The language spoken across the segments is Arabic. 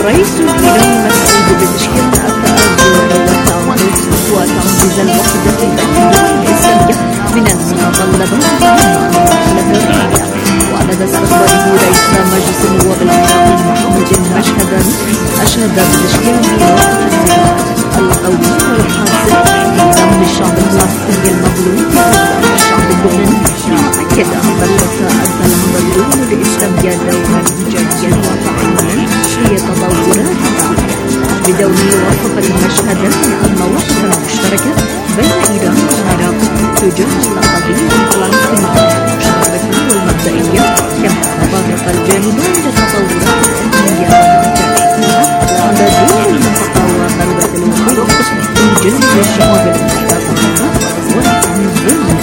الرئيس الإيراني مسعود بتشكيل وتعزيز الوحدة الدولية الإسلامية من المتطلبات المهمة للرعاية. وعلى استقباله رئيس مجلس النواب العراقي محمود المشهداني أشاد بتشكيل وقت الزراعة القوي والحاصل من الشعب الفلسطيني المظلوم والشعب اللبناني. أكد أن التساءل العمل الإسلامية دورا إيجابيا وفعالا في تطورات الرعاية. بدوره وصف المشهداني المواقف المشتركة بين إيران والعراق تجاه القضية الفلسطينية المشتركة والمبدئية، كما تطرق الجانبان للتطورات الأمنية على دور المنطقة وضرورة الوقوف من جانب الشعوب المشتركة والتنظيم.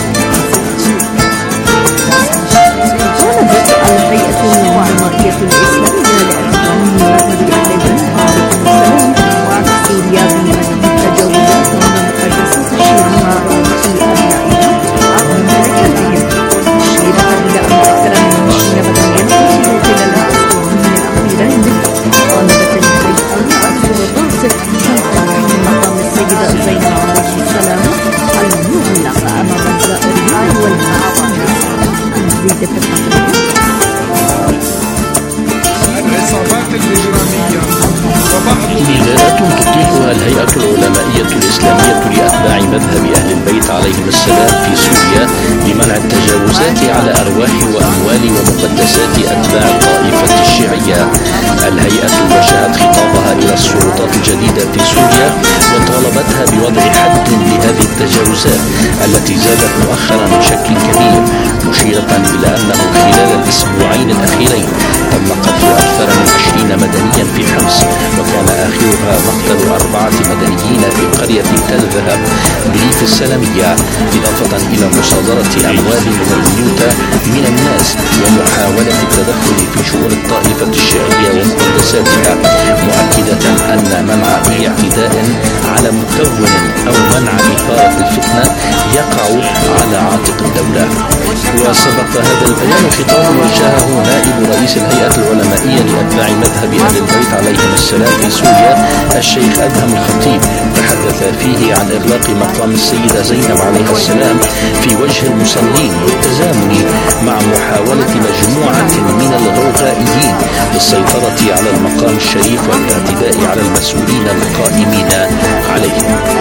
طالبت الهيئة العلمائية الإسلامية لإحترام مذهب أهل البيت عليهم السلام سوريا بتجاوزات المقدسات الشيعية في أبنائها عبر مملكتهم، مشيرة إلى أن أكثر من 20 مدنيا قتلوا خلال الأسبوعين الأخيرين. طالبت الهيئة السلطات بتنفيذ مقام السيدة زينب عليه السلام المغلق أمام الزائرين والمعاونين. نزيد في التقرير. العصابات الإجرامية نداءات تطلقها الهيئة العلمائية الإسلامية لأتباع مذهب أهل البيت عليهم السلام في سوريا لمنع التجاوزات على أرواح وأموال ومقدسات أتباع الطائفة الشيعية. الهيئة وجهت خطابها إلى السلطات الجديدة في سوريا وطالبتها بوضع حد لهذه التجاوزات التي زادت مؤخرا بشكل كبير، مشيرة إلى أنه خلال الأسبوعين الأخيرين تم قتل أكثر من 20 مدنيا في حمص، وكان آخرها مقتل 4 مدنيين في قرية تل ذهب بريف السلمية، إضافة إلى مصادرة أموال وبيوت من الناس ومحاولة التدخل في شؤون الطائفة الشيعية ومقدساتها، مؤكدة أن منع أي اعتداء على مكون أو منع إثارة الفتنة يقع على عاتق الدولة. وسبق هذا البيان خطاب وجهه نائب رئيس الهيئة العلمائية لأتباع مذهب أهل البيت عليهم السلام في سوريا الشيخ أدهم الخطيب، تحدث فيه عن إغلاق مقام السيدة زينب عليها السلام في وجه المصلين بالتزامن مع محاولة مجموعة من الغوغائيين للسيطرة على المقام الشريف والاعتداء على المسؤولين القائمين عليه.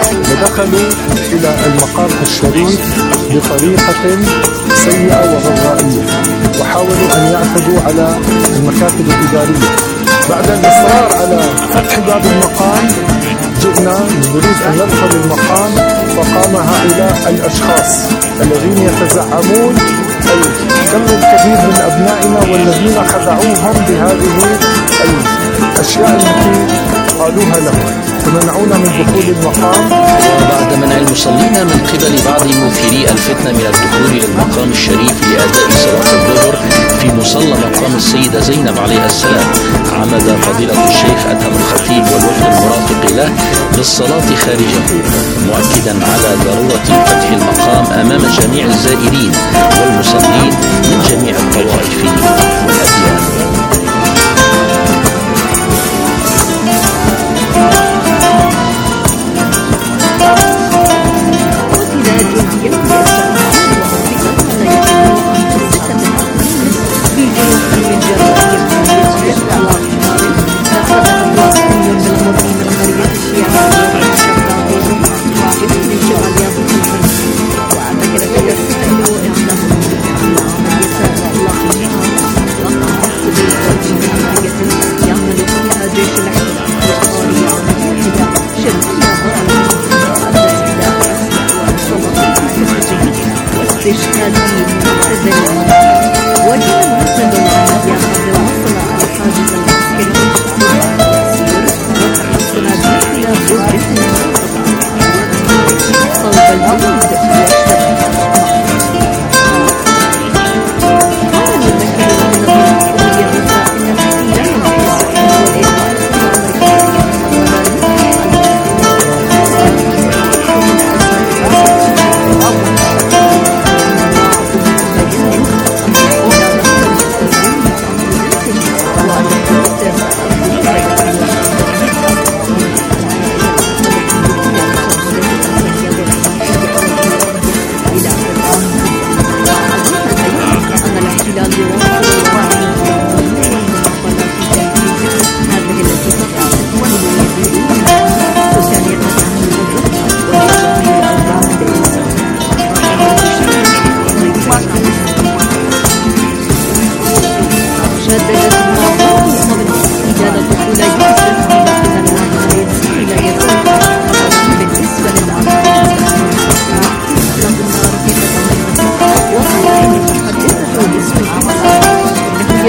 ودخلوا إلى المقام الشريف بطريقة سيئة وغوغائية، وحاولوا أن يعتدوا على المكاتب الإدارية. بعد الإصرار على فتح باب المقام جئنا نريد أن ندخل المقام، فقام هؤلاء الأشخاص الذين يتزعمون الكم الكبير من أبنائنا والذين خدعوهم بهذه الأشياء التي قالوها لهم، فمنعونا من دخول المقام. وبعد منع المصلين من قبل بعض مثيري الفتنة من الدخول للمقام الشريف لأداء صلاة الظهر في مصلى مقام السيدة زينب عليها السلام، عمد فضيلة الشيخ أدهم الخطيب والوفد المرافق له للصلاة خارجه، مؤكدا على ضرورة فتح المقام أمام جميع الزائرين والمصلين من جميع الطوائف والأديان.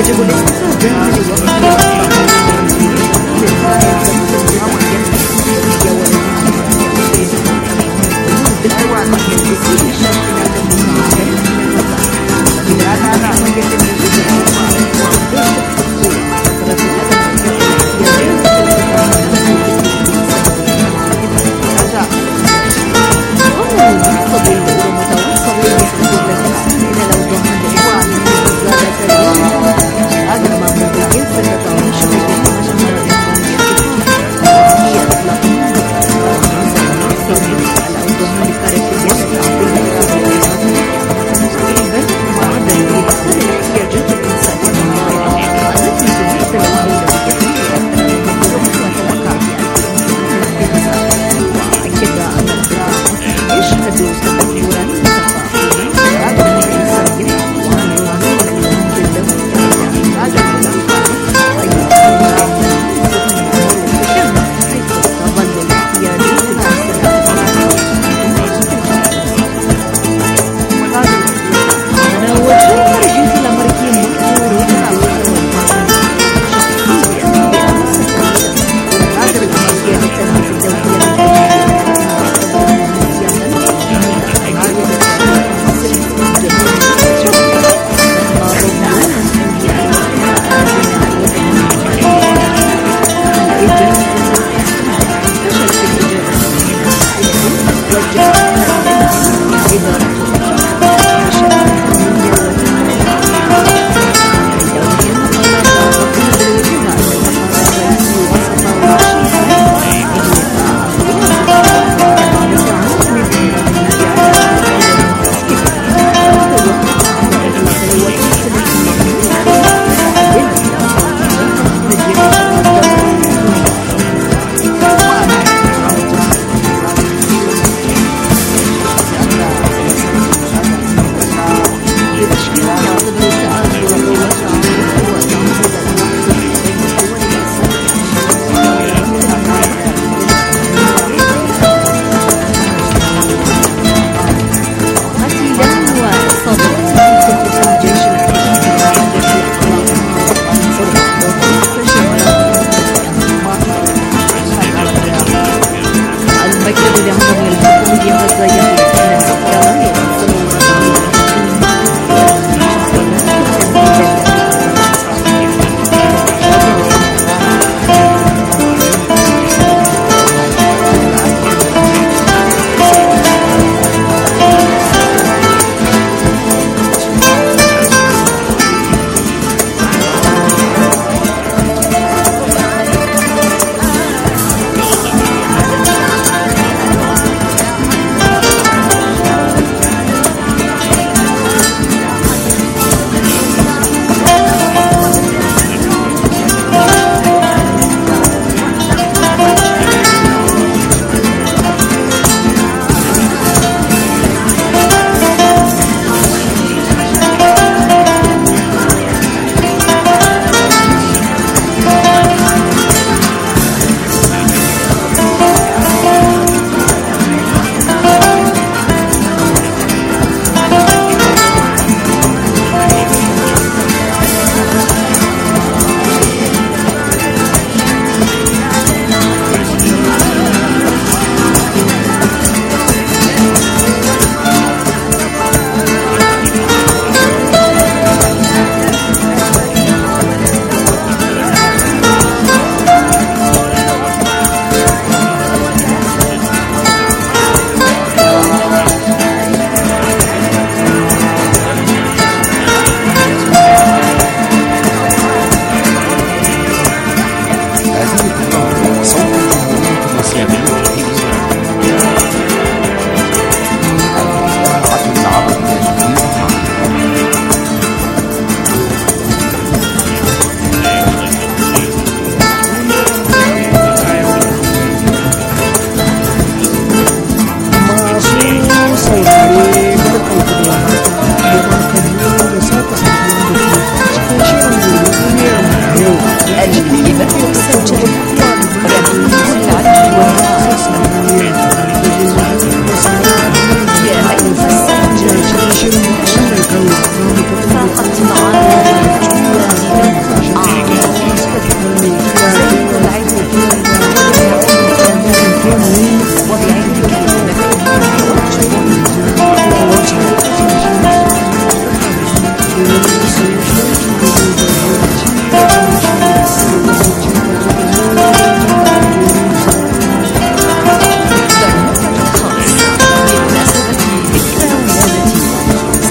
يجب الاستفادة من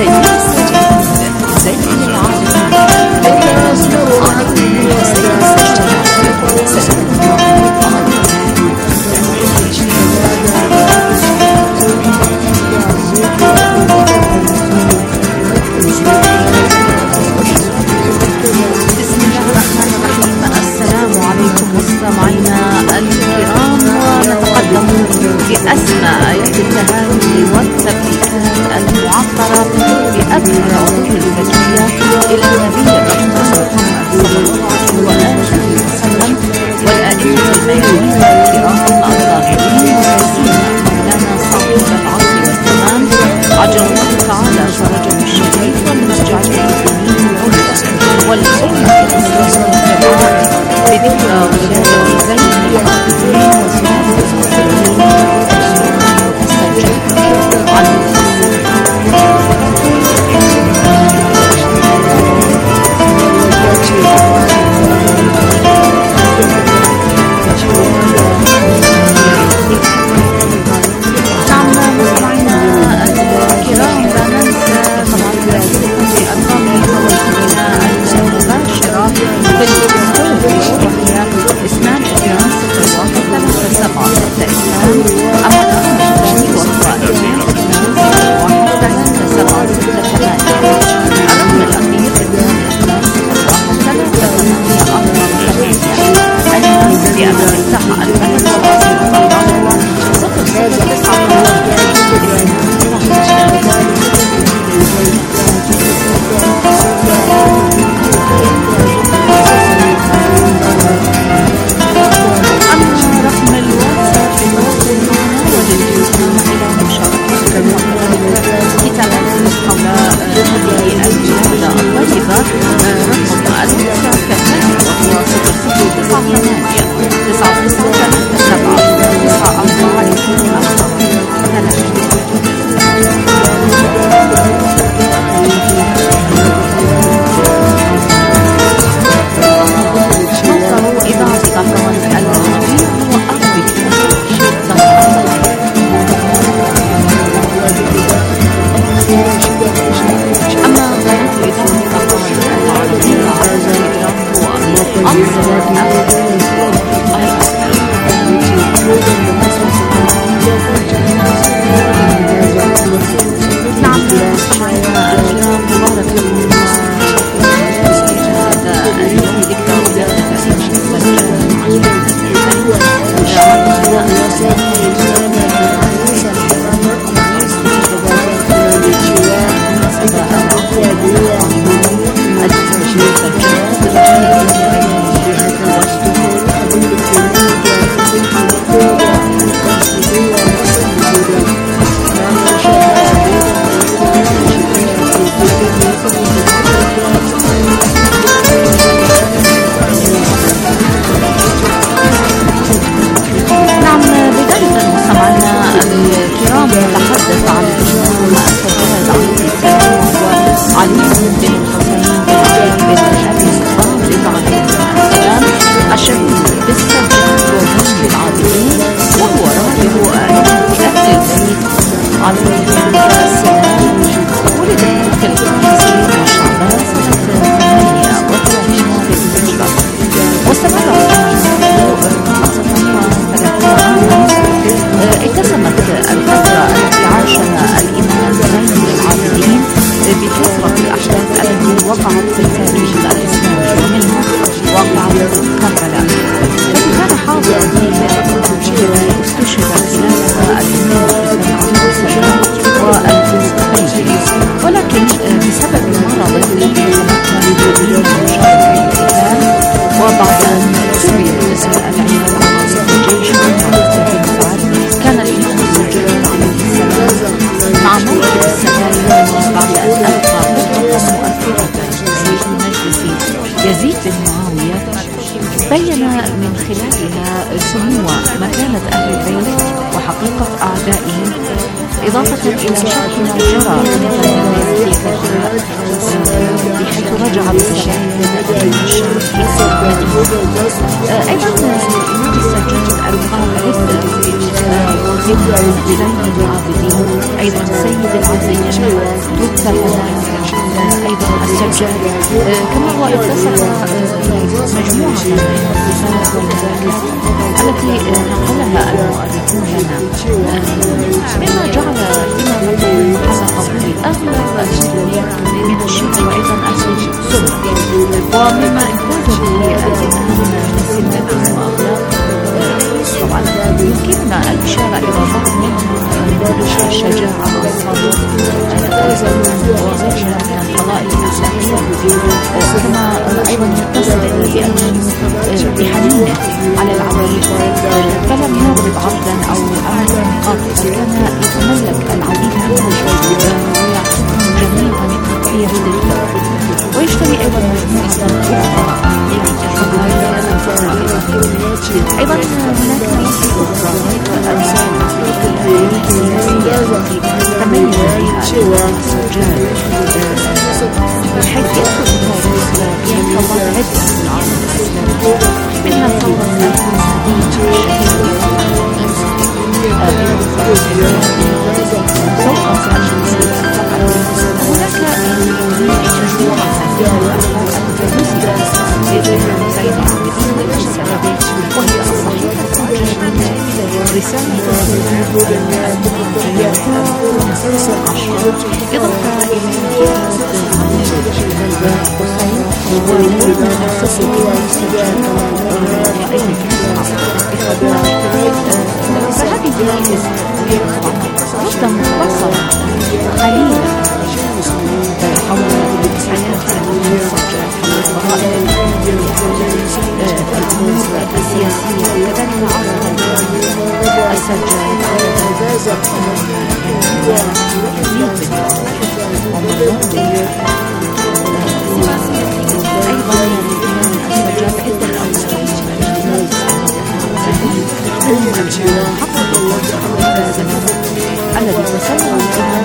سيد السجاد زين العابدين مستمعينا الكرام، ونتقدم بأسماء التهاني والتبريكات المعطرة بأبهى العطور الزكية إلى النبي الرحمن صلى الله عليه وسلم والآئمة الميامين الكرام الطاهرين وسيدنا مولانا صاحب العصر والزمان عجل الله تعالى فرجه الشريف والمرجع المسلمين كله والأمة المسلمين الكرام بذكرى ولادة زين العابدين وسلام المرسلين السجاد عليه يزيد بن معاوية بين من خلالها سمو مكانة أهل البيت وحقيقة أعدائهم، إضافة إلى شرح ما جرى من الروايات بحيث رجع بالسلام من الشرك أيضا الإمام السجاد القاعد في ذكر زين العابدين أيضا سيد العابدين توفي السفنات، أيضا السجاد، كما واتصل مجموعة من الرسالة والمذاكرات التي نقلها المؤرخون لنا، مما جعل الإمام على قبول أغلب السنة من الشيعة وأيضا السنة، ومما امتاز به الإمام من سمات وأخلاق. طبعا يمكننا الإشارة إلى بعض منها الشجاعة والصبر وغيرها من الفضائل الإسلامية، كما أيضا يتصل بحنينه على العبيد، فلم يضرب عبدا أو أمدا قط، كان يتملك العبيد منه ويعطيهم جميعا في يده، ويشتري أيضا مجموعة أخرى أيضا هناك نقطة أخرى الأمثال السياسية التي تميز بها السجاد، بحيث يدخل في ثورات عدة في العالم الإسلامي، منها ثورة الحمدية سوف هناك مجموعة سيد عابدين السببي، وهي الصحيفة الجديدة رسالة المرجعيات 15، إضافة إلى حسين وولد نفسه السجاد ورأيه فهذه رسالة مختصرة قليلة حول حياة السجاد، حول الفضائل الأمور السياسية، وكذلك عرض السجاد أيضا السجاد عدة الذي تسلم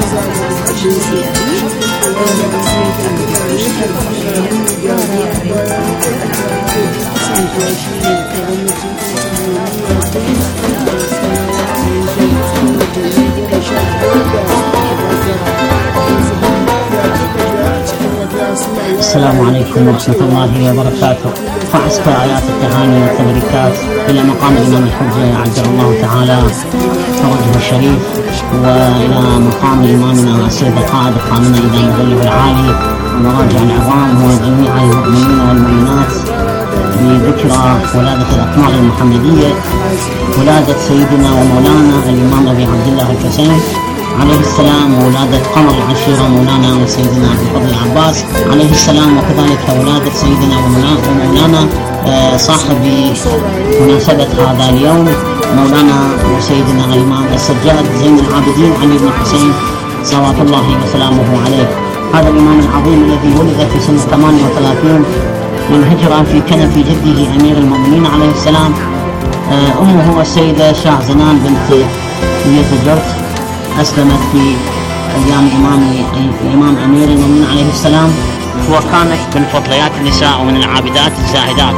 السلام عليكم ورحمة الله وبركاته. فأسكى آيات التهاني والتبريكات إلى مقام الإمام الحجة عجل الله تعالى فرجه الشريف، وإلى مقام إمامنا السيد القائد قامنا إلى مظله العالي ومراجع العظام وجميع المؤمنين والمؤمنات بذكرى ولادة الأقمار المحمدية، ولادة سيدنا ومولانا الإمام أبي عبد الله الحسين عليه السلام، وولادة قمر العشيرة مولانا وسيدنا أبي الفضل العباس عليه السلام، وكذلك ولادة سيدنا ومولانا صاحب مناسبة هذا اليوم مولانا وسيدنا الإمام السجاد زين العابدين علي بن حسين صلوات الله وسلامه عليه. هذا الإمام العظيم الذي ولد في سنة 38 من هجرة في كنف جده أمير المؤمنين عليه السلام. أمه السيدة شاه زنان بنت يزجرت أسلمت في أيام الإمام أمير المؤمنين عليه السلام، وكانت من فضليات النساء ومن العابدات الزاهدات.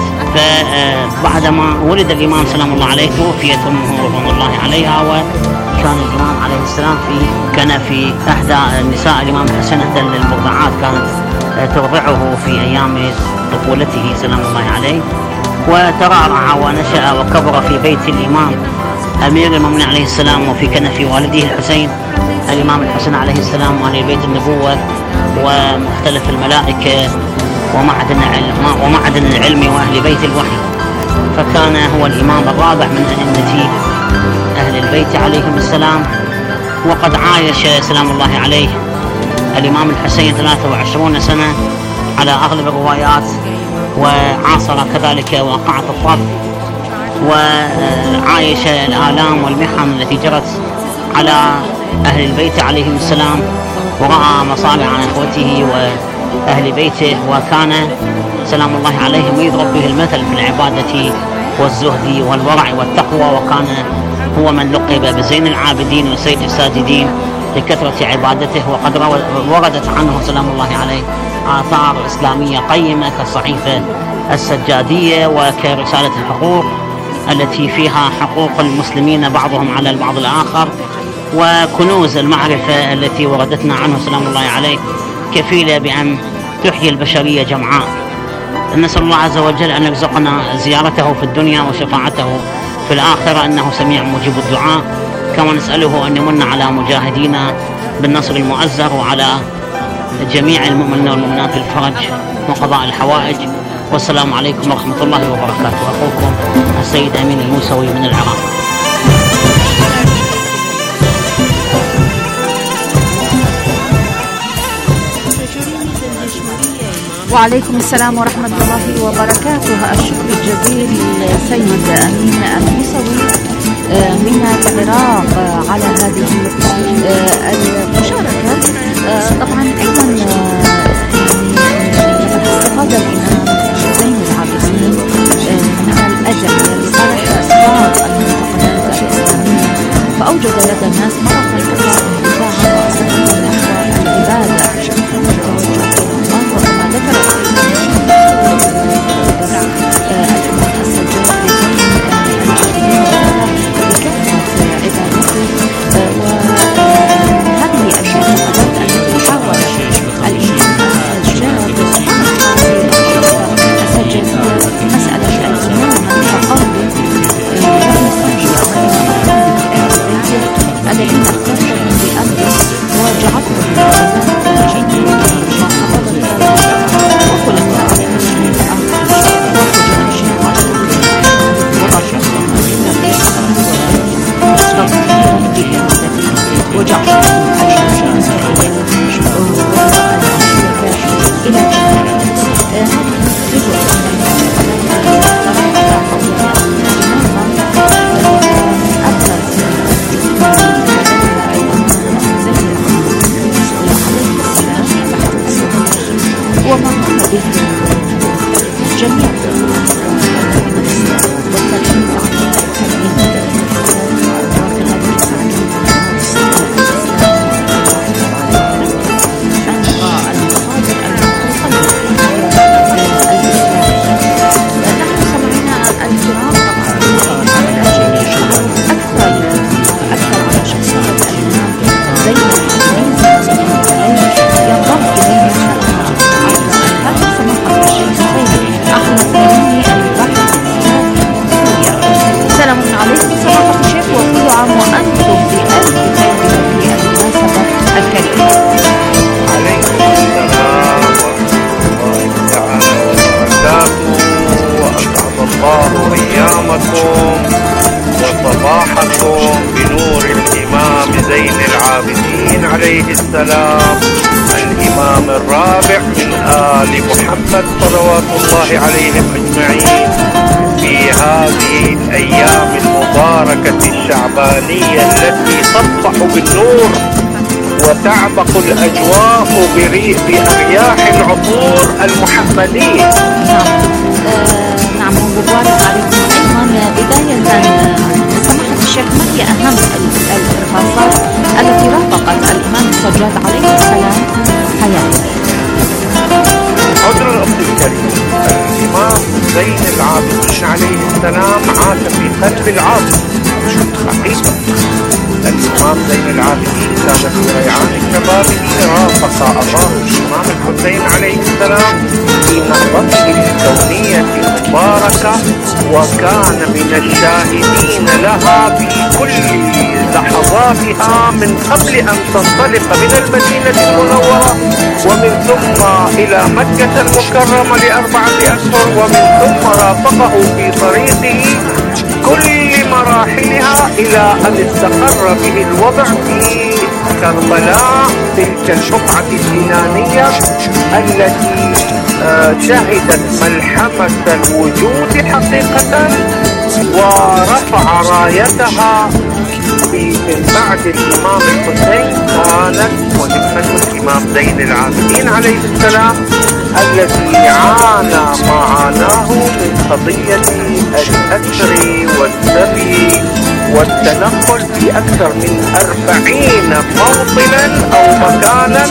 فبعدما ولد الإمام سلام الله عليه توفيت أمه رضوان الله عليها، وكان الإمام عليه السلام كان في إحدى النساء الإمام الحسن إحدى المرضعات كانت ترضعه في أيام طفولته سلام الله عليه، وترعرع ونشأ وكبر في بيت الإمام أمير المؤمنين عليه السلام وفي كنف والده الحسين الإمام الحسن عليه السلام وأهل بيت النبوة ومختلف الملائكة ومعدن العلم وأهل بيت الوحي، فكان هو الإمام الرابع من أئمة أهل البيت عليهم السلام. وقد عايش سلام الله عليه الإمام الحسين 23 سنة على أغلب الروايات، وعاصر كذلك واقعة الطرف، وعايش الآلام والمحن التي جرت على أهل البيت عليهم السلام، ورأى مصالح أخوته وأهل بيته، وكان سلام الله عليهم يضرب به المثل في العبادة والزهد والورع والتقوى، وكان هو من لقب بزين العابدين وسيد الساجدين لكثرة عبادته. وقد وردت عنه سلام الله عليه آثار إسلامية قيمة كالصحيفة السجادية وكرسالة الحقوق التي فيها حقوق المسلمين بعضهم على البعض الآخر، وكنوز المعرفة التي وردتنا عنه سلام الله عليه كفيلة بأن تحيي البشرية جمعاء. نسأل الله عز وجل أن يرزقنا زيارته في الدنيا وشفاعته في الآخرة، أنه سميع مجيب الدعاء. كما نسأله أن يمن على مجاهدينا بالنصر المؤزر، وعلى جميع المؤمنين والمؤمنات بالفرج وقضاء الحوائج. والسلام عليكم ورحمة الله وبركاته. أخوكم السيد أمين الموسوي من العراق. وعليكم السلام ورحمة الله وبركاته. الشكر الجزيل للسيد أمين الموسوي من العراق على هذه المشاركة. طبعا أيضا استفاد الإمام زين العابدين من الأجل لصالح أصحاب المعتقدات الإسلامية، فأوجد لدى الناس مرة أخرى اندفاعا وأصلا نحو العبادة وكما ذكر السلام الإمام الرابع من آل محمد صلوات الله عليهم أجمعين، في هذه الأيام المباركة الشعبانية التي تصبح بالنور وتعبق الأجواء بأرياح العطور المحمدية. نعم مبارك عليكم أيضا. بداية سماحة الشيخ، ما هي أهم الإرهاصات التي رافقت الإمام السجاد عليه السلام حياته؟ عذر الأخت الكريم، الإمام زين العابدين عليه السلام عاش في قلب العاصمة حقيقة. الإمام زين العابدين كان في ريعان شبابه رافق أباه الإمام الحسين عليه السلام في نهضته الكونية المباركة، وكان من الشاهدين لها في كل لحظاتها من قبل أن تنطلق من المدينة المنورة ومن ثم إلى مكة المكرمة ل4 أشهر، ومن ثم رافقه في طريقه كل مراحلها إلى أن استقر به الوضع في كربلاء، تلك البقعة الجنانية التي شهدت ملحمة الوجود حقيقة، ورفع رايتها من بعد الإمام الحسين كانت ونعمة الإمام زين العابدين عليه السلام الذي عانى ما عاناه من قضية الأسر والسبي والتنقل في أكثر من 40 موطنا أو مكانا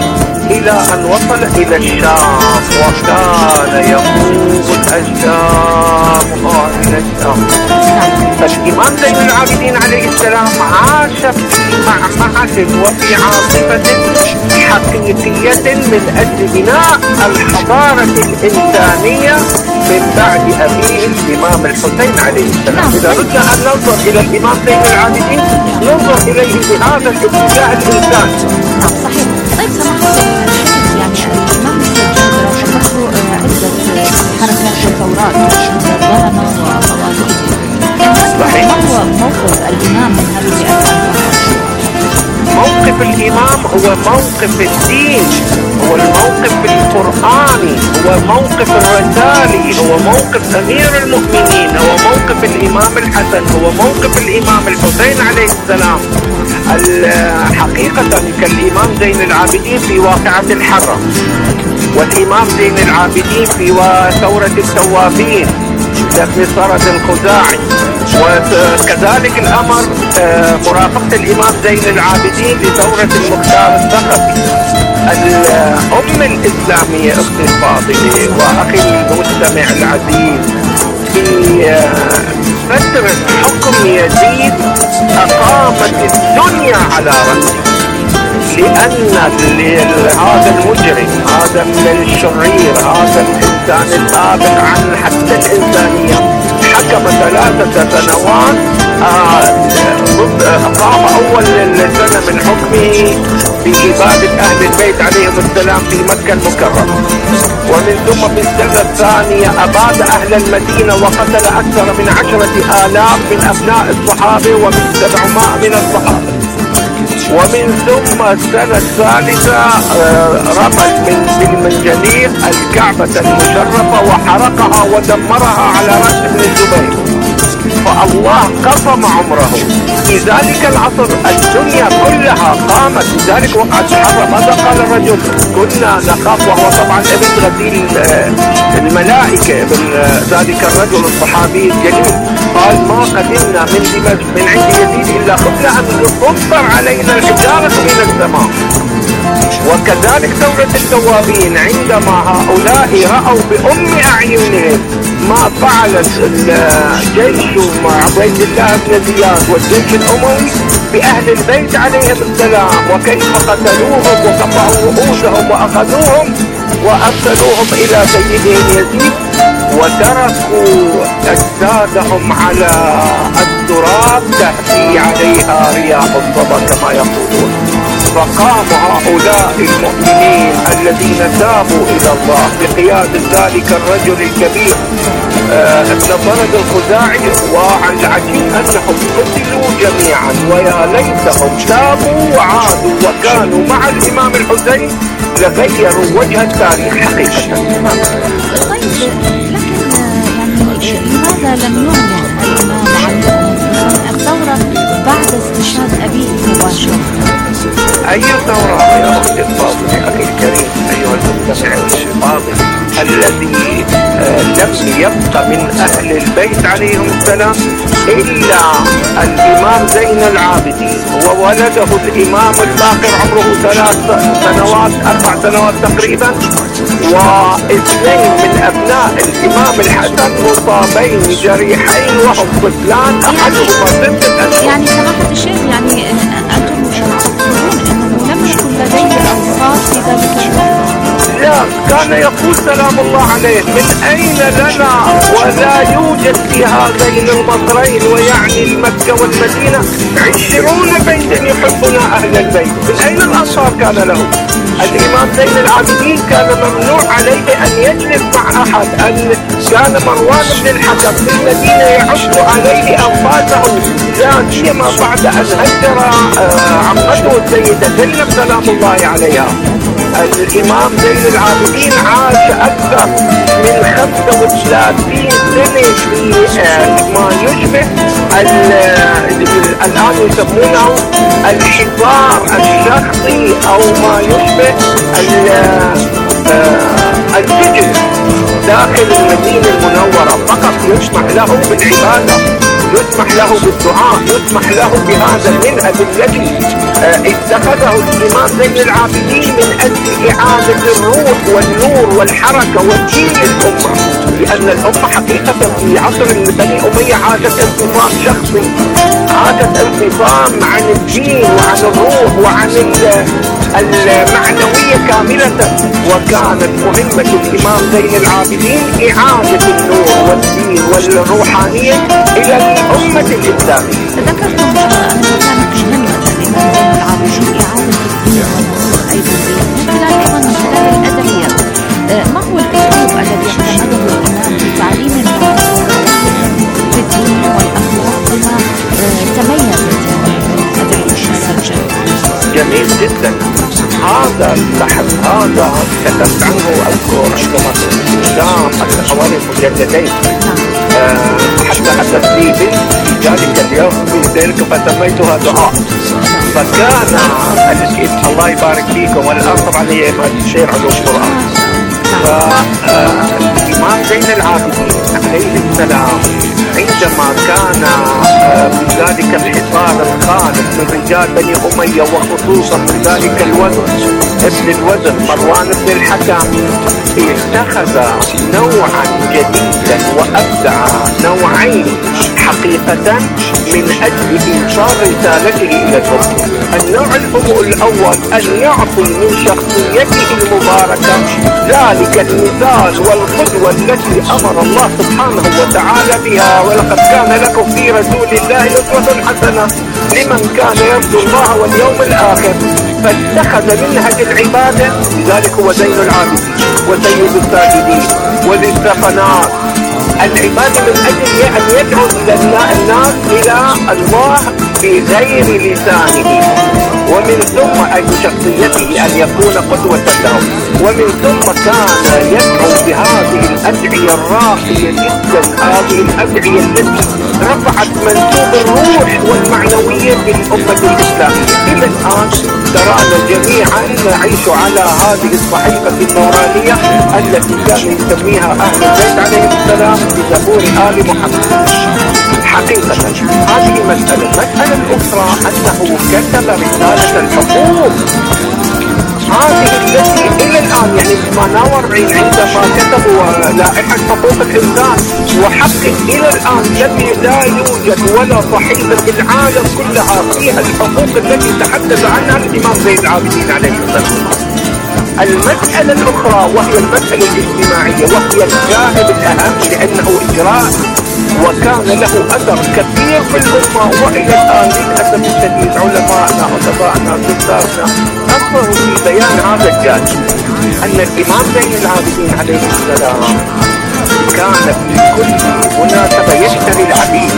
إلى أن وصل إلى الشام، وكان يقول الشام إلى الشام. فالإمام زين العابدين عليه السلام عاش في معمعة وفي عاصفة حقيقية من أجل بناء الحضارة الإنسانية من بعد أبيه الإمام الحسين عليه السلام. إذا أردنا أن ننظر إلى الإمام زين العابدين ننظر إليه بهذا الاتجاه الإنساني. نعم صحيح. طيب سماحة يعني الإمام السجاد رافقته عدة حركات وثورات ظلمة ومواليد. ما هو موقف الإمام من هذه الأفعال؟ موقف الإمام هو موقف الدين، هو الموقف القرآني، هو موقف الرسالي، هو موقف أمير المؤمنين، هو موقف الإمام الحسن، هو موقف الإمام الحسين عليه السلام. حقيقة كالإمام زين العابدين في واقعة الحرة، والإمام زين العابدين في ثورة التوابين لابن سرد الخزاعي، وكذلك الأمر مرافقة الإمام زين العابدين لثورة المختار الثقفي. الأمة الإسلامية أختي الفاضلة وأخي المستمع العزيز، في فترة حكم يزيد أقامت الدنيا على رأسه، لأن هذا المجرم، هذا من الشرير، هذا الإنسان الآبق عن حتى الإنسانية، حكم 3 سنوات أقام أول سنة من حكمه بإبادة أهل البيت عليهم السلام في مكة المكرمة، ومن ثم في السنة الثانية أباد أهل المدينة وقتل أكثر من 10,000 من أبناء الصحابة ومن 700 من الصحابة. ومن ثم السنة الثالثة رمل بالمنجنيق الكعبة المشرفة وحرقها ودمرها على رأس ابن الزبير، فالله قسم عمره. في ذلك العصر الدنيا كلها قامت، لذلك وقعت الحرة ماذا قال الرجل؟ كنا نخاف، وهو طبعا ابن غسيل الملائكة، ذلك الرجل الصحابي الجليل، قال ما قدمنا من عند يزيد إلا خفنا أن تمطر علينا الحجارة من السماء. وكذلك ثورة التوابين، عندما هؤلاء رأوا بأم أعينهم ما فعلت الجيش مع عبيد الله بن زياد والجيش الأموي بأهل البيت عليهم السلام، وكيف قتلوهم وقطعوا رؤوسهم وأخذوهم وأرسلوهم إلى سيدهم يزيد، وتركوا أجسادهم على التراب تهفي عليها رياح الصبا كما يقولون. فقام هؤلاء المؤمنين الذين تابوا إلى الله بقيادة ذلك الرجل الكبير ابن سرد الخزاعي، والعجيب أنهم قتلوا جميعا، ويا ليتهم تابوا وعادوا وكانوا مع الإمام الحسين لغيروا وجه التاريخ حقيقة. طيب لكن لماذا لم يعلن الإمام عن الثورة بعد استشهاد أبيه مباشرة؟ أي ثورة يا أختي الفاضلة أخي الكريم أيها المستمع الفاضل، الذي لم يبق من أهل البيت عليهم السلام إلا الإمام زين العابدين وولده الإمام الباقر عمره 4 سنوات تقريبا، واثنين من أبناء الإمام الحسن مصابين جريحين وهم طفلان أحدهما 6 أشهر. يعني سماحة الشيخ، يعني أنتم تقولون أنه لم يكن لديه أوصاف في ذلك الوقت؟ لا، كان يقول سلام الله عليه من أين لنا ولا يوجد في هذين المصرين، ويعني مكة والمدينة 20 بيتا يحبنا أهل البيت، من أين الأنصار كان له؟ الإمام زين العابدين كان ممنوع عليه أن يجلس مع أحد، أن كان مروان بن الحكم في المدينة يعد عليه أنفاسه، لا سيما بعد أن هجر عمته السيدة زينب سلام الله عليها. الإمام زين العابدين عاش أكثر من 35 سنة في ما يشبه الآن يسمونه الحصار الشخصي أو ما يشبه السجن داخل المدينة المنورة، فقط يسمح له بالعبادة يسمح له بالدعاء، يسمح له بهذا المنهج الذي اتخذه الإمام زين العابدين من أجل إعادة الروح والنور والحركة والدين للأمة. لأن الأمة حقيقة في عصر بني أمية عادت انفصام شخصي، عادت انفصام عن الدين وعن الروح وعن المعنوية كاملة، وكانت مهمة الإمام زين العابدين إعادة النور والدين والروحانية إلى الأمة الإسلامية. ذكرتم أن كانت مهمة الإمام زين العابدين إعادة الدين والنور أيضا من خلال أيضا من خلال الأدبيات. ما هو الأسلوب الذي اعتمده الإمام في تعليم الناس في الدين والأخلاق بما تميزت الأدبية الشرعية؟ جميل جدا. هذا البحث هذا كتبت عنه أذكر عندما كتاب الحوالي مجلدين، حتى حدث لي بنت في ذلك اليوم في ذلك فسميتها دعاء. فكان الله يبارك فيكم، والآن طبعا هي ماجستير علوم القرآن. فالإمام زين العابدين عليه السلام عندما كان في ذلك الحصار الخالد من رجال بني أمية، وخصوصا من ذلك ابن الوزن مروان بن الحكم، اتخذ نوعا جديدا وأبدع نوعين حقيقة من أجل إيصال رسالته إلى الأمة. النوع الأول أن يعطي من شخصيته المباركة ذلك المثال والقدوة التي أمر الله سبحانه وتعالى بها: ولقد كان لكم في رسول الله أسوة حسنة لمن كان يرجو الله واليوم الآخر. فاتخذ منهج العبادة، لذلك هو زين العابدين وسيد الساجدين وذي السفنات. العبادة من أجل أن يدعو الناس إلى الله بغير لسانه، ومن ثم أي شخصيته أن يكون قدوة لهم، ومن ثم كان يدعو بهذه الأدعية الراقية جدا، هذه الأدعية التي رفعت منسوب الروح والمعنوية بالأمة الإسلامية. إلى الآن ترانا جميعا نعيش على هذه الصحيفة النورانية التي كان يسميها أهل البيت عليهم السلام بزبور آل محمد. حقيقة هذه مسألة الأخرى أنه كتب رسالة الحقوق، هذه التي إلى الآن يعني 48 عندما كتبوا لائحة حقوق الإنسان وحقق إلى الآن لا يوجد ولا صحيفة في العالم كلها فيها الحقوق التي تحدث عنها الإمام زين العابدين عليه السلام. المسألة الأخرى وهي المسألة الاجتماعية، وهي الجانب الأهم لأنه إجراء وكان له أثر كثير في الأمة، وإلى الآن للأسف الشديد علماءنا وأطباءنا وكتابنا أخبروا في بيان هذا الجانب، أن الإمام زين العابدين عليه السلام كان في كل مناسبة يشتري العبيد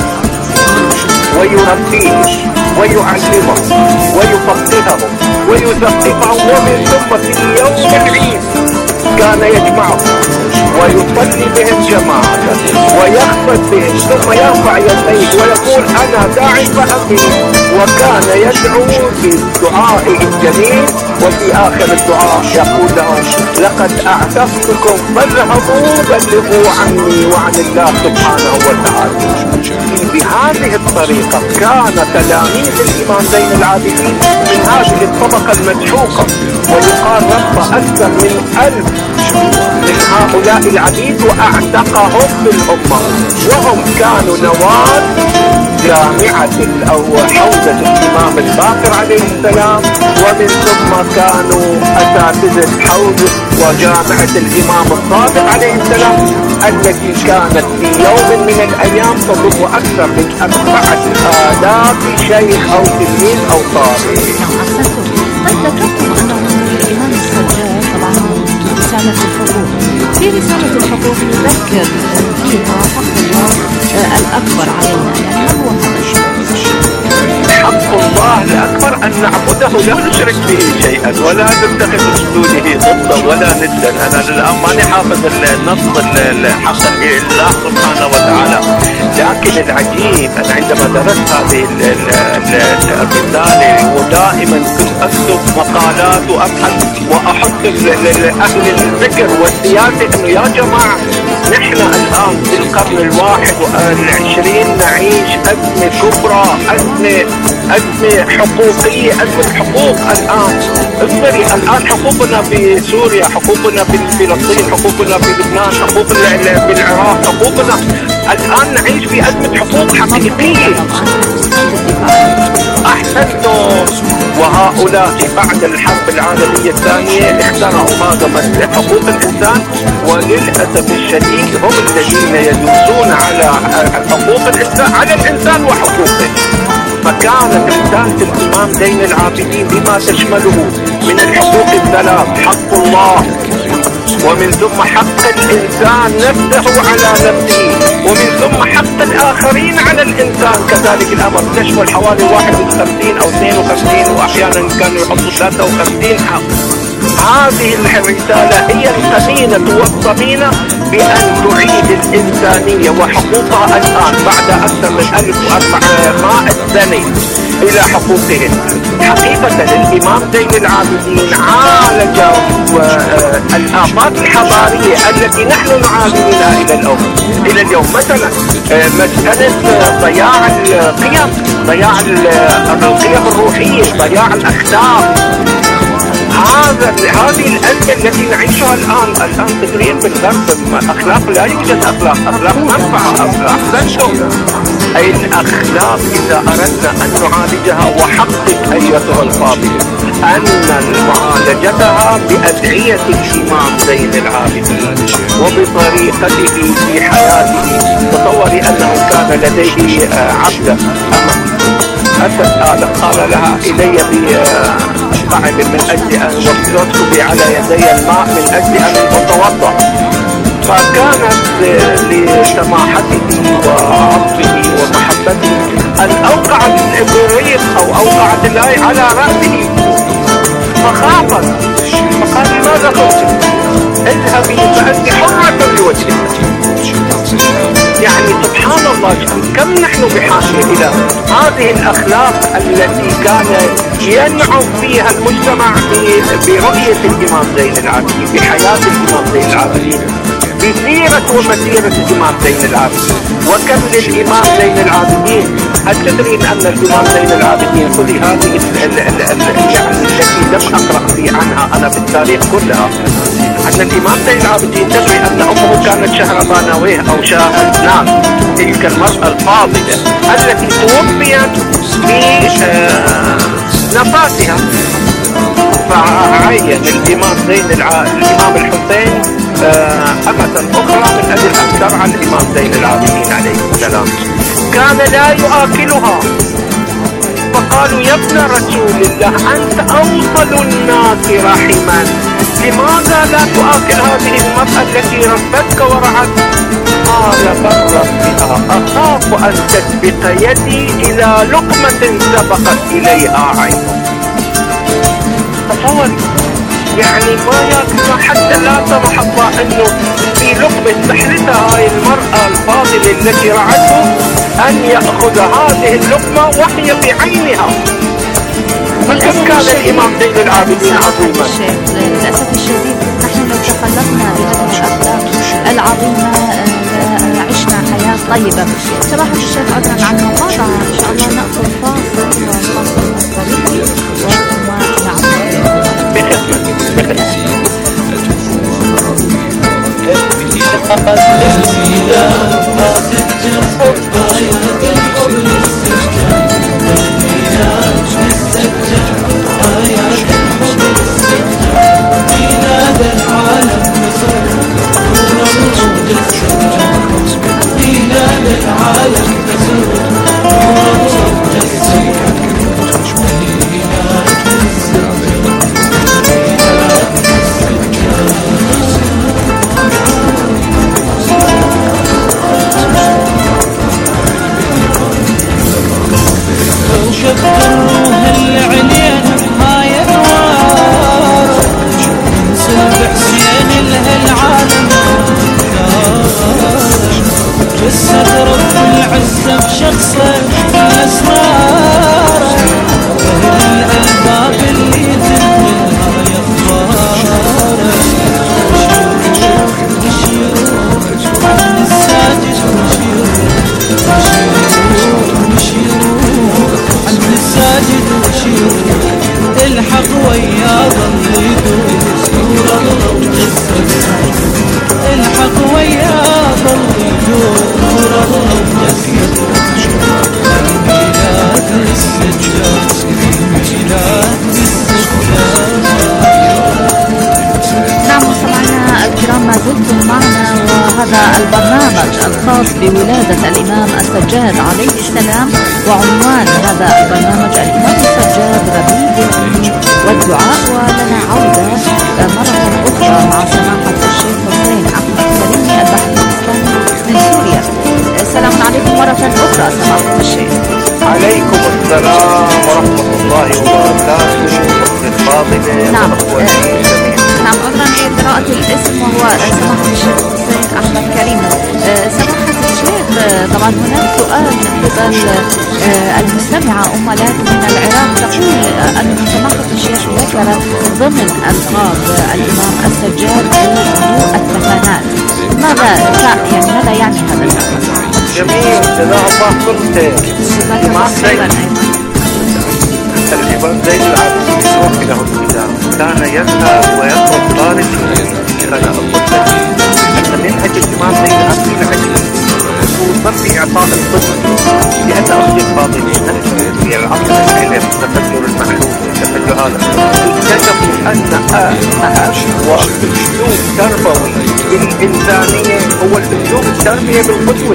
ويربيه ويعلمهم ويفقههم ويثقفهم، ومن ثم في يوم العيد كان يجمعهم ويصلي بهم جماعة ويخطب بهم، ثم يرفع يديه ويقول أنا داع فأمين، وكان يدعو بالدعاء الجميل، وفي آخر الدعاء يقول لهم لقد أعتقتكم فاذهبوا بلغوا عني وعن الله سبحانه وتعالى. بهذه الطريقة كان تلاميذ الإمام زين العابدين من هذه الطبقة المدحوقة، ويقال رب أكثر من 1000 من هؤلاء العبيد وأعتقهم بالأمة، وهم كانوا نواة جامعة أو حوزة الإمام الباقر عليه السلام، ومن ثم كانوا أساتذة حوزة وجامعة الإمام الصادق عليه السلام التي كانت في يوم من الأيام تضم أكثر من 4000 شيخ أو تلميذ أو طالب. طيب ذكرتم أن الإمام السجاد طبعا رسالة الحقوق، في رسالة الحقوق يذكر فيها حق الله الأكبر علينا، يعني ما هو هذا الشيء؟ حق الله الأكبر أن نعبده لا نشرك به شيئا ولا نتخذ بدونه ضدا ولا ندا. أنا الآن ماني حافظ النص حق الله سبحانه وتعالى، لكن العجيب أنا عندما درست هذه الرسالة ودائما كنت أكتب مقالات وأبحث وأحط أهل الفكر والسياسة إنه يا جماعة نحن الآن في القرن 21 نعيش أزمة كبرى، أزمة حقوقية، أزمة حقوق الآن. انظري الآن حقوقنا في سوريا، حقوقنا في فلسطين، حقوقنا في لبنان، حقوقنا في العراق، حقوقنا الآن نعيش في أزمة حقوق حقيقية. أحسنتم. وهؤلاء بعد الحرب العالمية الثانية اخترعوا هذا مسألة حقوق الإنسان، وللأسف الشديد هم الذين يدوسون على حقوق الإنسان، على الإنسان وحقوقه. فكانت رسالة الإمام زين العابدين بما تشمله من الحقوق الثلاث: حق الله، ومن ثم حق الإنسان نفسه على نفسه، ومن ثم حق الآخرين على الإنسان. كذلك الأمر تشمل حوالي 51 أو 52 وأحيانا كانوا يحطوا 53 حق. هذه الرسالة هي الثمينة والصمينة بأن تعيد الإنسانية وحقوقها الآن بعد أكثر من 1400 سنة إلى حقوقهم. حقيقة الإمام زين العابدين عالج الآفات الحضارية التي نحن نعاني منها إلى اليوم. مثلا مسألة ضياع القيم، ضياع القيم الروحية، ضياع الأخلاق. هذه الأزمة التي نعيشها الآن تدرين بالغرب أخلاق لا يوجد أخلاق منفعة، أخلاق تنشر. أي الأخلاق إذا أردنا أن نعالجها، وحقق أيتها الفاضلة أن معالجتها بأدعية الإمام زين العابدين وبطريقته في حياته. تصوري أنه كان لديه عبدة أسد قال لها إلي بصعب من أجل أن واكتبي على يدي الماء من أجل أن أتوضأ. فكانت لسماحته وعطفه ومحبته أن أوقعت الإبريق أو أوقعت الآي على رأسه، فخافت فقال: ماذا قلت؟ اذهبي فأنت حرة لوجهك. يعني سبحان الله، كم نحن بحاجة إلى هذه الأخلاق التي كان ينعم فيها المجتمع برؤية الإمام زين العابدين، بحياة الإمام زين العابدين، بسيرة ومسيرة الإمام زين العابدين. وكم للإمام زين العابدين. هل تدرين أن الإمام زين العابدين خذي هذه يعني التي لم أقرأ عنها أنا في التاريخ كلها، أن الإمام زين العابدين تدري أن أمه كانت شهربانويه أو شاهدنان، تلك المرأة الفاضلة التي توفيت في نفاسها. فعين الإمام الإمام الحسين أمة أخرى من أجل أن ترعى الإمام زين العابدين عليه السلام. كان لا يؤكلها، فقالوا: يا ابن رسول الله أنت أوصل الناس رحما، لماذا لا تؤكل هذه المرأة التي ربتك ورعتك؟ قال: بل ربها أخاف أن تسبق يدي إلى لقمة سبقت إليها عين. تصور يعني ما ياكلها حتى لا سمح الله انه في لقمة سحرتها هاي المرأة الفاضلة التي رعته ان يأخذ هذه اللقمة وهي بعينها. فكم كان الامام زين العابدين عظيما. للأسف الشديد نحن لو تخلقنا بهذه الأخلاق العظيمة عشنا حياة طيبة. سماحة الشيخ عذرا عن مقاطعة، إن شاء الله نأخذ فاصل ما زلتم معنا، وهذا البرنامج الخاص بولادة الإمام السجاد عليه السلام، وعنوان هذا البرنامج الإمام السجاد ربيب الأمين والدعاء. ولنا عودة مرة أخرى مع سماحة الشيخ حسين أحمد كريمي الباحث الإسلامي من سوريا. السلام عليكم مرة أخرى سماحة الشيخ. عليكم السلام ورحمة الله وبركاته. نعم عذرا قراءة الاسم، وهو سماحة الشيخ حسين أحمد كريمي. سماحة الشيخ، طبعا هناك سؤال من قبل المستمعة أم لاد من العراق، تقول أن سماحة الشيخ ذكر ضمن ألقاب الإمام السجاد وضوء التفانات. ماذا يعني هذا اللقب؟ جميل، جزاه الله خير. الإمام زين العابدين له الكتاب كان يذهب ويخرج خارج كان أقول أن منهج الإمام زين العابدين العجيب في إعطاء القدس، لأن أخذ الفاضلين نحن في العصر العلم تفجر المعلوم تفجر هذا اكتشفوا أن وأسلوب تربوي بالإنسانية هو الأسلوب التربية بالقدوة.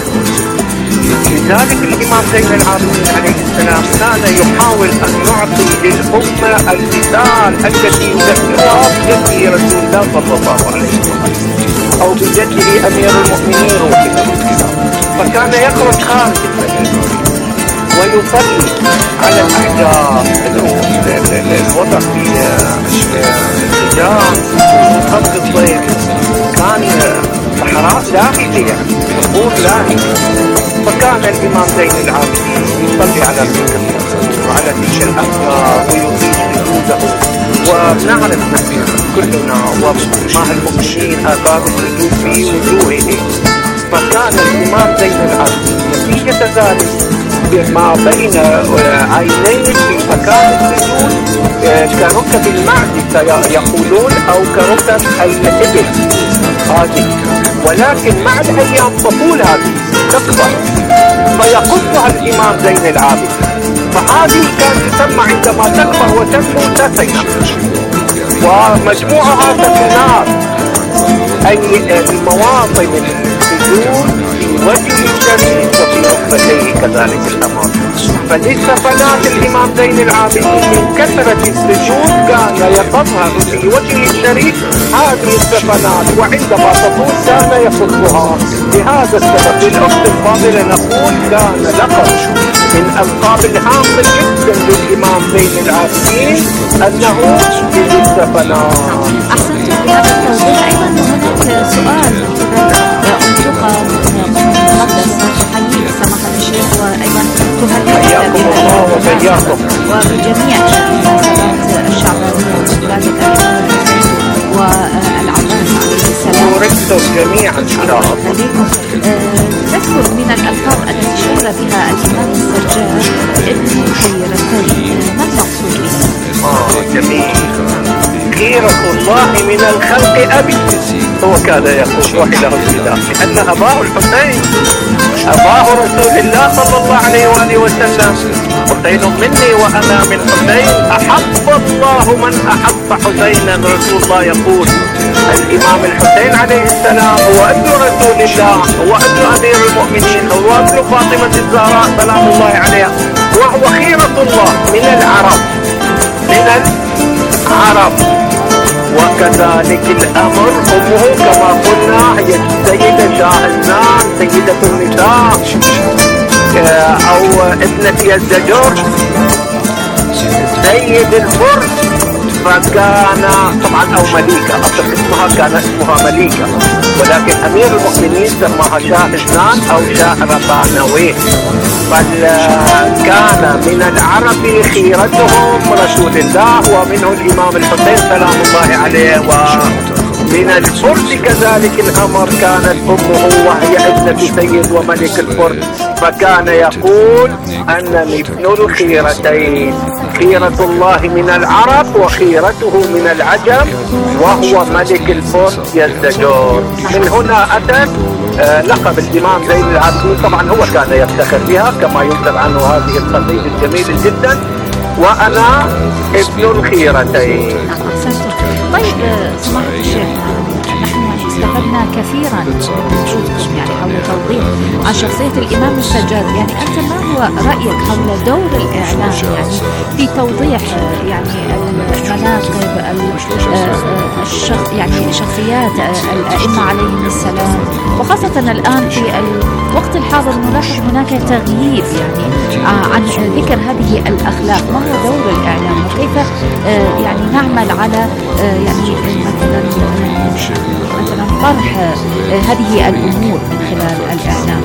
لذلك الإمام زين العابدين عليه السلام كان يحاول أن يعطي للأمة المثال التي يذكرها بجده رسول الله صلى الله عليه وسلم أو بجده أمير المؤمنين وكذا. فكان يخرج خارج المدينة ويصلي على الأحجار، الوضع في الحجار خط الضيق، كان صحراء لاهية صخور لاهية. فكان الإمام زين العابدين يصلي على المنبر وعلى تلك الأحجار ويطيل سجوده، ونعرف كلنا وما المؤمنين آثار السجود في وجوهه. فكان الإمام زين العابدين نتيجة ذلك ما بين عينيه في مكان السجود كركب المعز يقولون أو كركب الإبل هذه، ولكن مع الأيام تطول هذه تكبر فيقصها الإمام زين العابدين. فهذه كان يسمى عندما تكبر وتنمو سفينة، ومجموعها سفينات، أي المواطن السجود في وجه الشريف وفي ركبتيه كذلك الأمر. فلسفنات الإمام زين العابدين من كثرة السجود كان يظهر في وجه الشريف هذه السفنات، وعندما تطول كان يفضها. لهذا السبب للأخت الفاضلة نقول كان لقب من ألقاب الهامة جدا للإمام زين العابدين أنه للسفنات. أحسنت بهذا التوضيح. أيضا هناك سؤال تحييك سماحة الشيخ، وأيضا تهنئك وبياكم وبجميع المناسبات الشعبانية وذلك والعباس عليه السلام وركتم جميعا إن شاء الله. تذكر من الألقاب التي شهر بها الإمام السجاد ابن خيرتين، ما المقصود به؟ جميل. خيرة الله من الخلق أبي، هو كان يقول وحده الإله، لأن أباه الحسين أباه رسول الله صلى الله عليه وآله وسلم، حسين مني وأنا من حسين، أحب الله من أحب حسينا. رسول الله يقول الإمام الحسين عليه السلام هو ابن رسول الله، هو ابن أمير المؤمنين، هو ابن فاطمة الزهراء سلام الله عليها، وهو خيرة الله من العرب وكذلك الأمر أمه كما قلنا هي السيدة شاهزان سيدة النساء أو ابنة يزدجر سيد الفرس. فكان طبعا أو مليكة، أصل كان اسمها مليكة، ولكن أمير المؤمنين سماها شاهزان أو شهربانويه. بل كان من العرب خيرتهم رسول الله، ومنه الإمام الحسين سلام الله عليه، ومن الفرس كذلك الأمر كانت أمه وهي ابنة سيد وملك الفرس. فكان يقول أنني ابن الخيرتين، خيرة الله من العرب وخيرته من العجم، وهو ملك الفرس يزدجر. من هنا أتت لقب الإمام زين العابدين. طبعا هو كان يفتخر بها كما ينسب عنه هذه القصيدة الجميلة جدا، وأنا ابن الخيرتين. طيب سماحة الشيخ، نحن سمعنا كثيرا من نشوفكم يعني حول توضيح عن شخصية الإمام السجاد. يعني أنت ما هو رأيك حول دور الإعلام يعني في توضيح يعني المناقب يعني شخصيات الأئمة عليهم السلام، وخاصة الآن في الوقت الحاضر نلاحظ هناك تغيير يعني عن ذكر هذه الأخلاق. ما هو دور الإعلام وكيف يعني نعمل على يعني مثلا طرح هذه الأمور من خلال الإعلام؟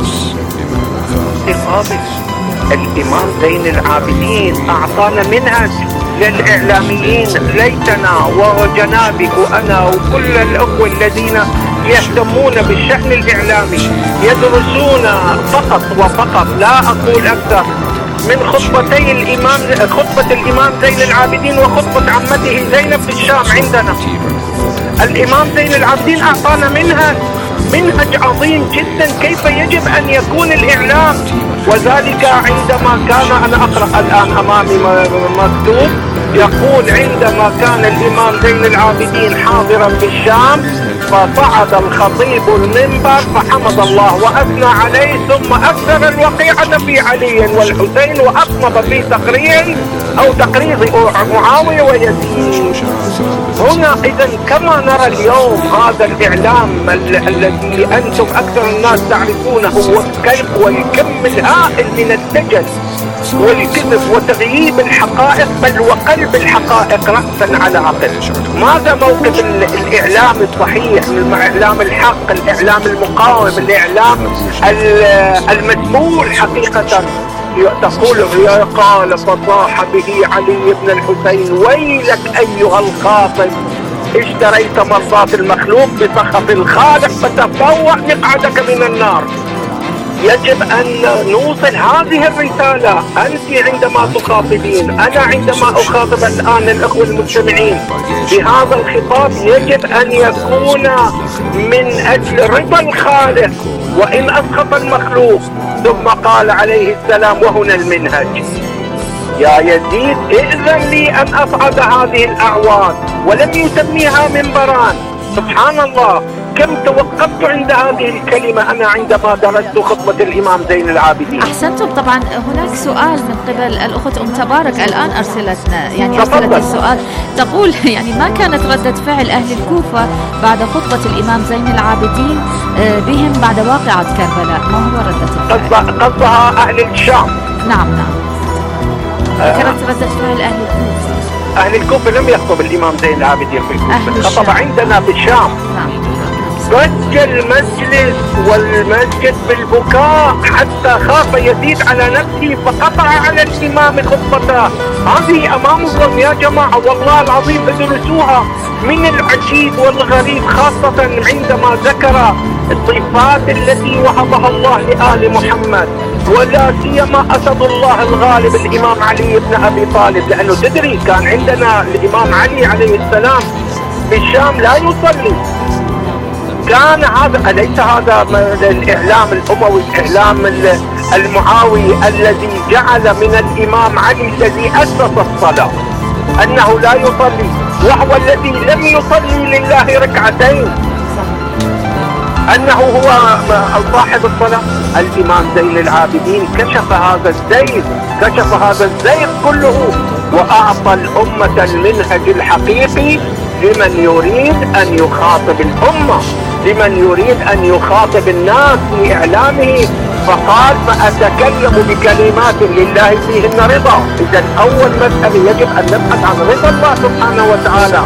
الإمام زين العابدين أعطانا منهج للإعلاميين. ليتنا ورجنا بك أنا وكل الأخوة الذين يهتمون بالشأن الإعلامي يدرسون فقط وفقط، لا أقول أكثر، من خطبتي الإمام، خطبة الإمام زين العابدين وخطبة عمته زينب في الشام عندنا. الإمام زين العابدين أعطانا منهج عظيم جدا كيف يجب أن يكون الإعلام. وذلك عندما كان، أنا أقرأ الآن أمامي مكتوب، يقول عندما كان الإمام زين العابدين حاضرا بالشام فصعد الخطيب المنبر فحمد الله وأثنى عليه ثم أكثر الوقيعة في علي والحسين وأطلب في تقريض معاوية ويزيد. هنا إذا كما نرى اليوم هذا الإعلام الذي أنتم أكثر الناس تعرفونه والكم الهائل من الدجل والكذب وتغييب الحقائق بل وقلب الحقائق رأسا على عقل. ماذا موقف الإعلام الصحيح، الإعلام الحق، الإعلام المقاوم، الإعلام المسؤول حقيقة؟ تقول قال فصاح به علي بن الحسين ويلك أيها الخاطب اشتريت مرضاة المخلوق بسخط الخالق فتبوأ مقعدك من النار. يجب أن نوصل هذه الرسالة. أنت عندما تخاطبين، أنا عندما أخاطب الآن الأخوة المستمعين بهذا الخطاب يجب أن يكون من أجل رضا الخالق وإن أسخط المخلوق. ثم قال عليه السلام وهنا المنهج: يا يزيد ائذن لي أن أصعد هذه الأعواد، ولم يسميها منبران. سبحان الله، كم توقفت عند هذه الكلمة أنا عندما درست خطبة الإمام زين العابدين. أحسنتم. طبعا هناك سؤال من قبل الأخت أم تبارك الآن أرسلتنا، يعني أرسلت السؤال تقول يعني ما كانت ردة فعل أهل الكوفة بعد خطبة الإمام زين العابدين بهم بعد واقعة كربلاء؟ ما هو ردة الفعل؟ قصدها أهل الشام. نعم. كانت ردة فعل أهل الكوفة. أهل الكوفة لم يخطب الإمام زين العابدين في الكوفة، خطب عندنا بالشام. نعم. ضج المجلس والمسجد بالبكاء حتى خاف يزيد على نفسه فقطع على الإمام خطبته. هذه أمامكم يا جماعة، والله العظيم ادرسوها. من العجيب والغريب خاصة عندما ذكر الصفات التي وهبها الله لآل محمد، ولا سيما أسد الله الغالب الإمام علي بن أبي طالب، لأنه تدري كان عندنا الإمام علي عليه السلام بالشام لا يصلي. كان هذا، أليس هذا الإعلام الأموي، الإعلام المعاوي الذي جعل من الإمام علي الذي أسس الصلاة أنه لا يصلي، وهو الذي لم يصلي لله ركعتين، أنه هو صاحب الصلاة. الإمام زين العابدين كشف هذا الزيغ كله وأعطى الأمة المنهج الحقيقي لمن يريد أن يخاطب الأمة، لمن يريد أن يخاطب الناس في إعلامه. فقال: فأتكلم بكلمات لله فيهن رضا. إذا أول مسألة يجب أن نبحث عن رضا الله سبحانه وتعالى.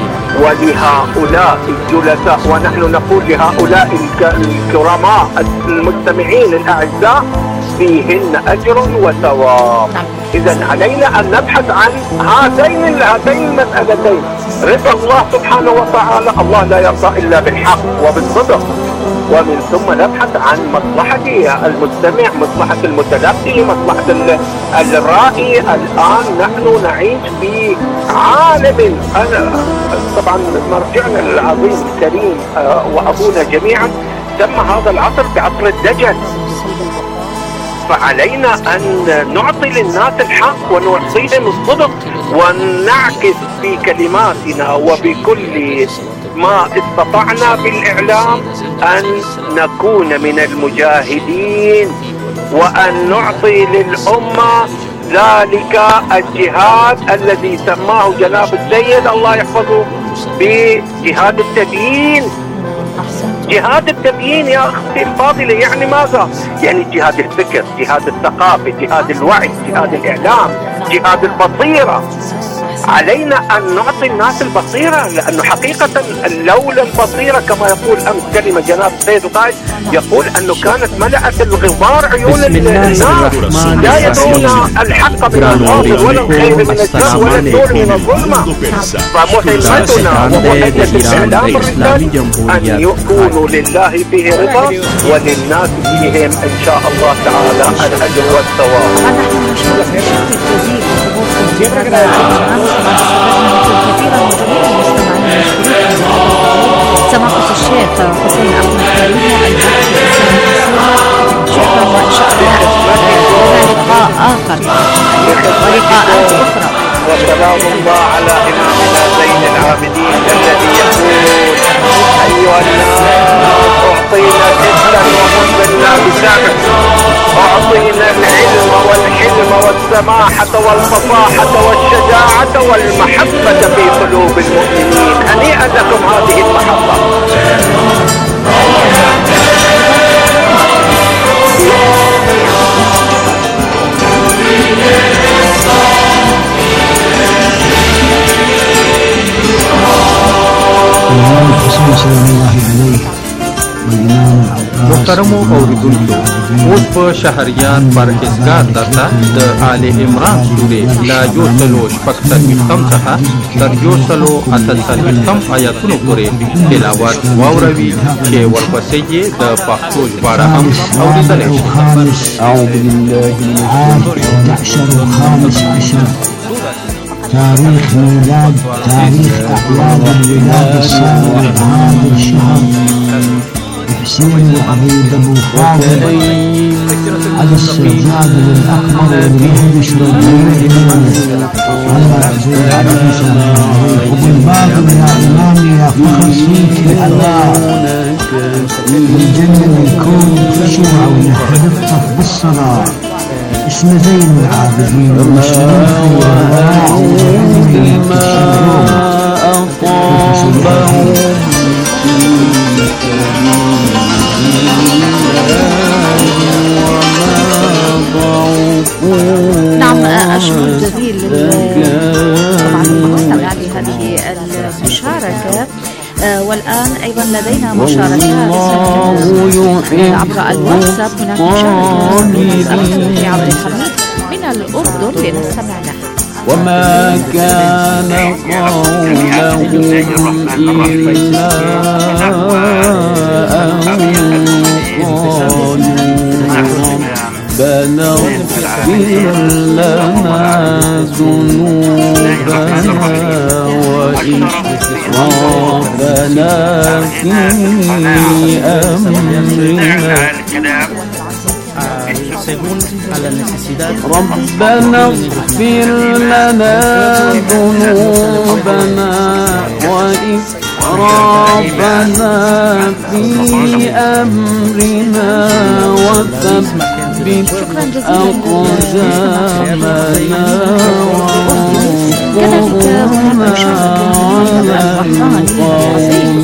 ولهؤلاء الجلساء، ونحن نقول لهؤلاء الكرماء المستمعين الأعزاء، فيهن أجر وثواب. إذا علينا أن نبحث عن هاتين المسألتين: رضا الله سبحانه وتعالى، الله لا يرضى إلا بالحق وبالصدق، ومن ثم نبحث عن مصلحة المستمع، مصلحة المتلقي، مصلحة الرائي. الآن نحن نعيش في عالم، طبعا مرجعنا العظيم الكريم وأبونا جميعا سمى هذا العصر بعصر الدجل. فعلينا أن نعطي للناس الحق ونعطيهم الصدق، ونعكس في كلماتنا وبكل ما استطعنا بالإعلام أن نكون من المجاهدين وأن نعطي للأمة ذلك الجهاد الذي سماه جناب السيد الله يحفظه بجهاد التبيين. جهاد التبيين يا أختي الفاضلة يعني ماذا؟ يعني جهاد الفكر، جهاد الثقافة، جهاد الوعي، جهاد الإعلام، جهاد البصيرة. علينا أن نعطي الناس البصيرة، لأنه حقيقة لولا البصيرة كما يقول أمس كلمة جناب السيد القائد، يقول أنه كانت ملأت الغبار عيون الناس، لا يدرون الحق من الباطل ولا الخير من الشر ولا النور من الظلمة. فمهمتنا ومهمة الإعلام أن يكونوا لله فيه رضا وللناس فيهم إن شاء الله تعالى الأجر والثواب. سماحة الشيخ حسين أحمد كريم شكرا وإن شاء الله لقاء آخر ولقاءات أخرى. وسلام الله على إمامنا زين العابدين الذي يقول أيها الناس أعطينا جدا ومنزلنا بسعر، أعطينا العلم والحلم والسماحة والفصاحة والشجاعة والمحبة في قلوب المؤمنين. هنيئا لكم هذه المحبة. محترمو اوریدونکو اوس په شهریار پرهیزګار درته د آل عمران سورې له 140 څخه تر 138 آیاتونو پورې تلاوت واوروي چې ورپسې یې د پښتو ژباړه هم اورېدلی شي. أعوذ بالله من الشيطان الرجيم. تاريخ ميلاد تاريخ أعياد الميلاد السابع هذا الشهر حسين العبيد أبو فاضل على السجاد الأكبر والمهدش والمهدش على زي العبيسة وبالباطل يا إمامي يا فخر صوت الأنوار الجنة الكون خشوع ونحرقتك بالصلاة اسم زين العابدين والمسلمين نعم الشكر الجزيل طبعا المستمع لهذه المشاركة. والآن أيضا لدينا مشاركات عبر الواتساب. هناك مشاركة من عبد الحميد من الأردن لنستمع لها. وما كان قولهم إلا أن قالوا ربنا اغفر لنا ذنوبنا وإسرافنا في أمرنا ربنا اغفر لنا ذنوبنا وإسرافنا في أمرنا وثبت أقدامنا وانصرنا على القوم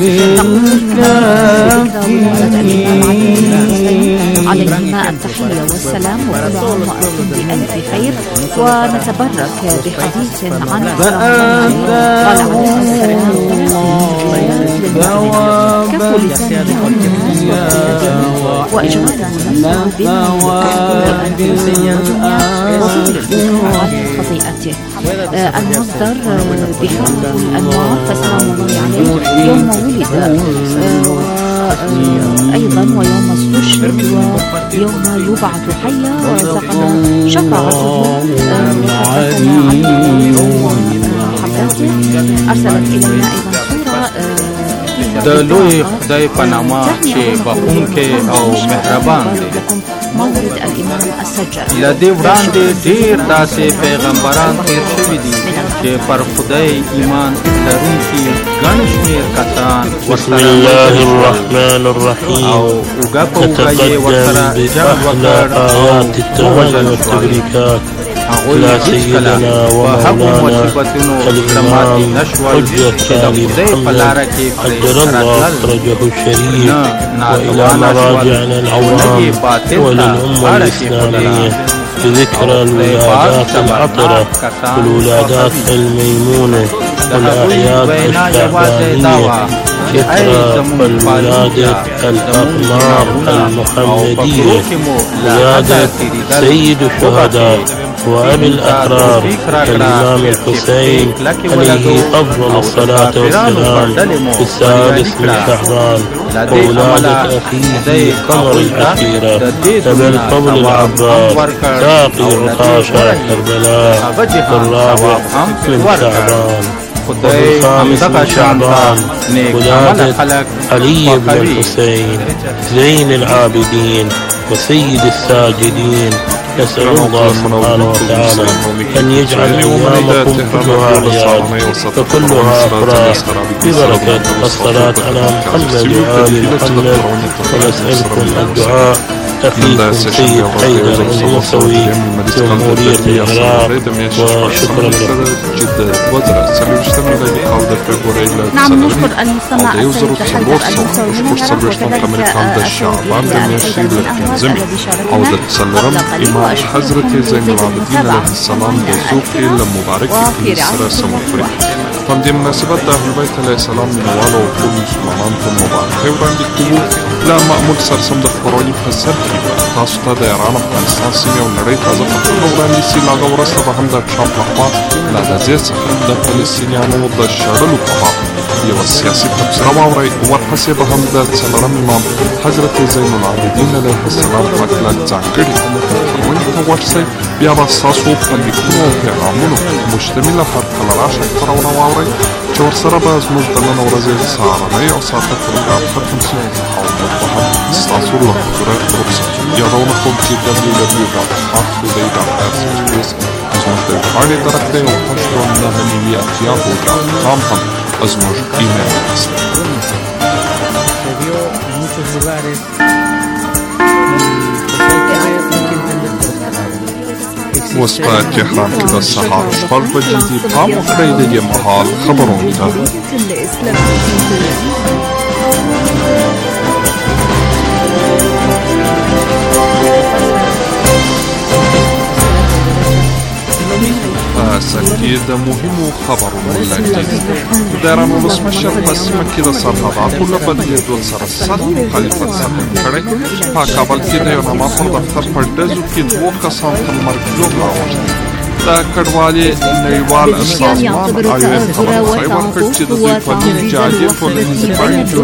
الكافرين. عليهما التحية والسلام وكل عام وأنتم بألف خير. ونتبرك بحديث عن كفوا لسانهم وإجراء خطيئته. المصدر بحار الأنوار فسلام الله عليه يوم ولد أيضا ويوم استشهد ويوم يبعث حيا ورزقنا شفاعته وكفنا حفاته. أرسلت إلينا أيضا صورة د لوی خدای په نامه چې بخښونکی او مهربان دی. مولد الإمام السجاد. له دې وړاندې ډېر داسې پیغمبران تیر شوي دي چې پر خدای ایمان لرونکي ګڼ شمېر کسان بسم الله الرحمن الرحيم. نتقدم بأحلى آيات التهاني والتبريكات إلى سيدنا ومولانا الإمام حجة آل محمد أجر الله فرجه الشريف، وإلى مراجعنا العظام وللأمة الإسلامية بذكرى الولادات العطرة والولادات الميمونة والأعياد الشعبانية، ذكرى والولادة الأقمار المحمدية، ولادة سيد الشهداء وأبي الأحرار الإمام الحسين عليه أفضل الصلاة والسلام في 6 من شعبان، وولادة أخيه قمر الأخيرة أبي الفضل العباس ساقي عطاشة كربلاء 4 من شعبان، وفي 5 من شعبان ولادة علي بن الحسين زين العابدين وسيد الساجدين. نسأل الله سبحانه وتعالى أن يجعل أيامكم كلها أعياد وكلها أفراح ببركة الصلاة على محمد وآل محمد. ونسألكم الدعاء أخيكم سيد حيدر الموسوي جمهورية العراق، وشكرا لكم. نعم، نشكر المستمع السيد حيدر الموسوي من العراق، وكذلك السيد عودة سلرم إمام حضرت زين العابدين عليه السلام دزوقي لمبارك في السلاسة والفريق. په دې مناسبت د اهل‌بیت علیه السلام مینوالو او ټول مسلمانانو ته مبارکۍ وړاندې کوو. له معمول سره سم د خپرونې په سر کې تاسو ته د ایران، افغانستان سیمې او نړۍ تازه خبرونه وړاندې شي. له هغه وروسته به هم د ټرمپ لخوا له غزې څخه د فلسطینیانو د شړلو په باب یوه سیاسي تبصره واورئ. ورپسې به هم د څلورم امام حضرت زین العابدین علیه السلام په هکله ځانګړي خبرونې ته غوږ شئ. بیا به ستاسو په لیکونو او پیغامونو مشتمله هرکله راشه خپرونه واورئ چې ورسره به زموږ د نن ورځې سهارنۍ او ساعته پروګرام ختم شي او موږ به هم ستاسو له حضوره رخصت شو. یادونه کوم چې www.rtv.rspace زموږ د ویبپاڼې طرف دی او 899@yahoo.com هم زموږ ایمیل ادرس دی. اوس په تهران کې د سهار 6 بجې دي. پام وکړئ د دې مهال خبرونو ته. سکې د مهمو خبرونو لنډیز. د ایران ولسمشر په سیمه کې د سرحداتو له بدلېدو سره سخت مخالفت څرګند کړی. په کابل کې د یو نامعقول دفتر په ډزو کې 2 کسان تر مرګ ژوبله واوښتل. د کډوالۍ نړیوال سازمان IOM خبررسۍ ورکړ چې د دوی په نوم جعلي ټولنیزې بڼې